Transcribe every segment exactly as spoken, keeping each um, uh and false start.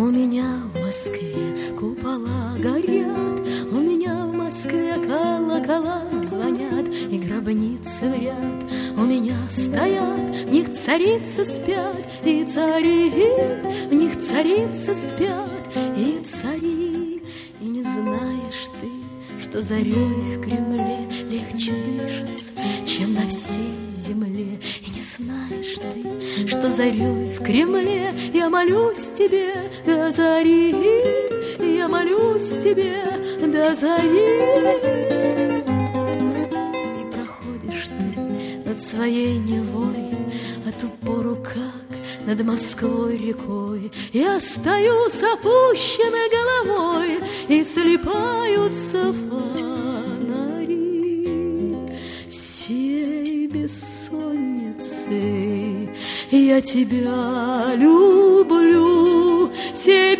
У меня в Москве купола горят, у меня в Москве колокола звонят, и гробницы в ряд у меня стоят. В них царицы спят, и цари, в них царицы спят, и цари. И не знаешь ты, что зарей в Кремле легче дышится, чем на всей земле. И не знаешь ты, что зарей в Кремле я молюсь тебе до зари, я молюсь тебе до зари. И проходишь ты над своей Невой, а ту пору как над Москвой рекой. Я стою с опущенной головой, и слипаются фонари. Всей бессонницей я тебя люблю, всей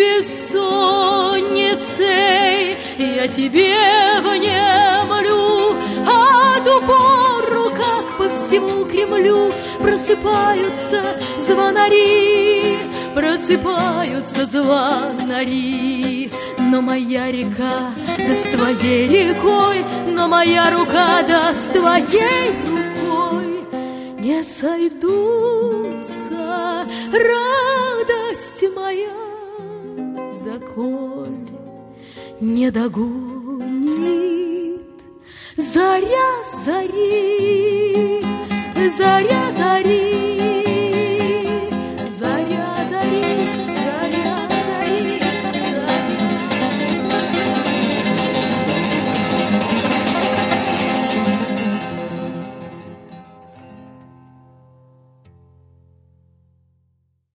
бессонницей я тебе внемлю. А ту пору, как по всему Кремлю просыпаются звонари, просыпаются звонари. Но моя река да с твоей рекой, но моя рука да с твоей рукой не сойдутся, радость моя, доколе не догонит заря зари, заря зари.